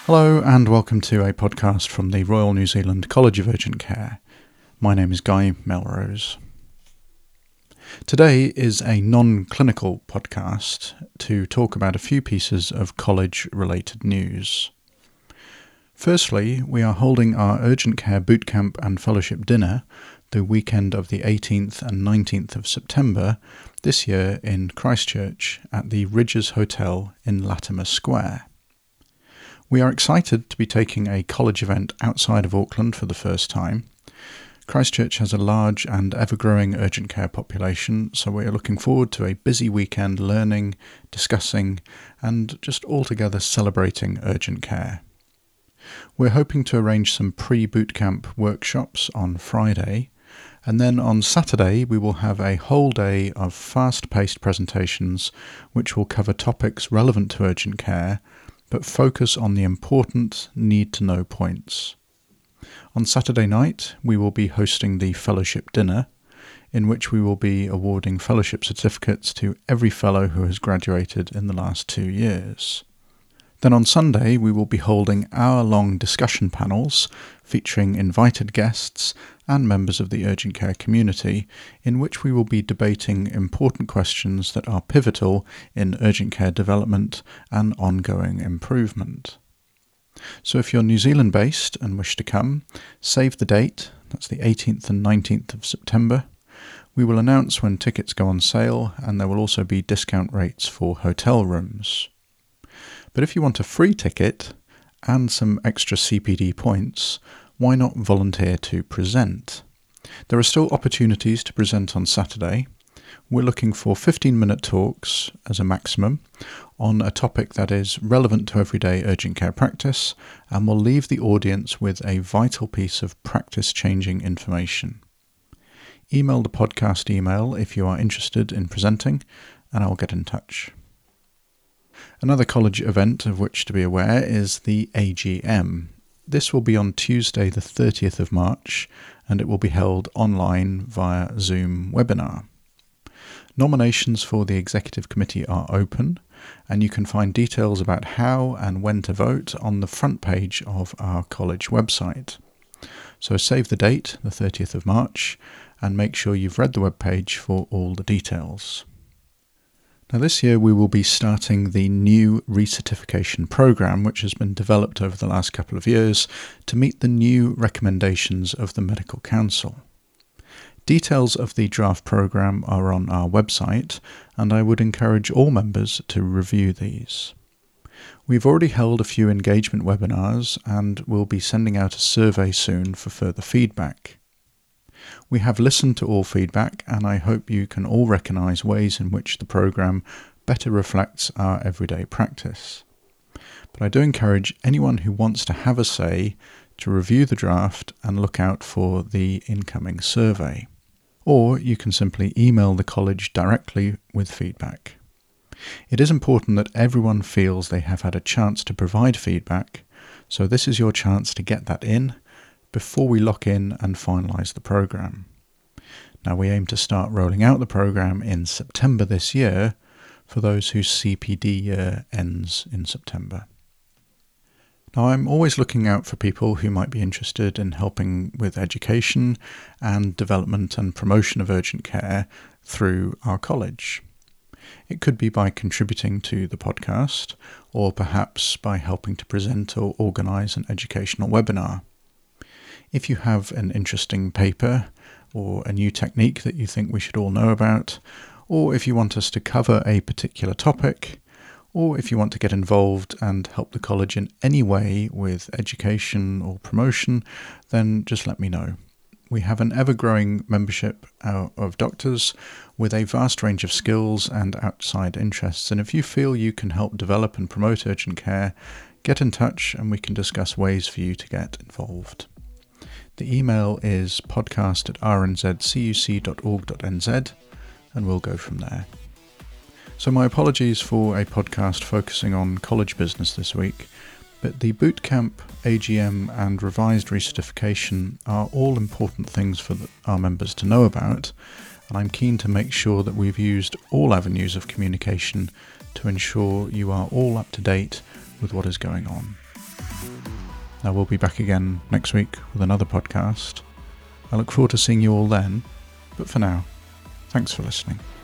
Hello and welcome to a podcast from the Royal New Zealand College of Urgent Care. My name is Guy Melrose. Today is a non-clinical podcast to talk about a few pieces of college-related news. Firstly, we are holding our Urgent Care Bootcamp and Fellowship Dinner the weekend of the 18th and 19th of September this year in Christchurch at the Ridges Hotel in Latimer Square. We are excited to be taking a college event outside of Auckland for the first time. Christchurch has a large and ever-growing urgent care population, so we are looking forward to a busy weekend learning, discussing, and just altogether celebrating urgent care. We're hoping to arrange some pre-bootcamp workshops on Friday, and then on Saturday we will have a whole day of fast-paced presentations which will cover topics relevant to urgent care, but focus on the important need-to-know points. On Saturday night, we will be hosting the Fellowship Dinner, in which we will be awarding fellowship certificates to every fellow who has graduated in the last 2 years. Then on Sunday, we will be holding hour-long discussion panels featuring invited guests and members of the urgent care community, in which we will be debating important questions that are pivotal in urgent care development and ongoing improvement. So if you're New Zealand based and wish to come, save the date, that's the 18th and 19th of September. We will announce when tickets go on sale, and there will also be discount rates for hotel rooms. But if you want a free ticket and some extra CPD points, why not volunteer to present? There are still opportunities to present on Saturday. We're looking for 15-minute talks as a maximum on a topic that is relevant to everyday urgent care practice and will leave the audience with a vital piece of practice-changing information. Email the podcast email if you are interested in presenting, and I'll get in touch. Another college event of which to be aware is the AGM. This will be on Tuesday the 30th of March, and it will be held online via Zoom webinar. Nominations for the Executive Committee are open, and you can find details about how and when to vote on the front page of our college website. So save the date, the 30th of March, and make sure you've read the webpage for all the details. Now this year we will be starting the new recertification programme, which has been developed over the last couple of years to meet the new recommendations of the Medical Council. Details of the draft programme are on our website, and I would encourage all members to review these. We've already held a few engagement webinars and will be sending out a survey soon for further feedback. We have listened to all feedback, and I hope you can all recognise ways in which the programme better reflects our everyday practice. But I do encourage anyone who wants to have a say to review the draft and look out for the incoming survey. Or you can simply email the college directly with feedback. It is important that everyone feels they have had a chance to provide feedback, so this is your chance to get that in before we lock in and finalise the programme. Now we aim to start rolling out the programme in September this year for those whose CPD year ends in September. Now I'm always looking out for people who might be interested in helping with education and development and promotion of urgent care through our college. It could be by contributing to the podcast, or perhaps by helping to present or organise an educational webinar. If you have an interesting paper or a new technique that you think we should all know about, or if you want us to cover a particular topic, or if you want to get involved and help the college in any way with education or promotion, then just let me know. We have an ever-growing membership of doctors with a vast range of skills and outside interests, and if you feel you can help develop and promote urgent care, get in touch and we can discuss ways for you to get involved. The email is podcast@rnzcuc.org.nz, and we'll go from there. So my apologies for a podcast focusing on college business this week, but the bootcamp, AGM and revised recertification are all important things for our members to know about, and I'm keen to make sure that we've used all avenues of communication to ensure you are all up to date with what is going on. Now we'll be back again next week with another podcast. I look forward to seeing you all then, but for now, thanks for listening.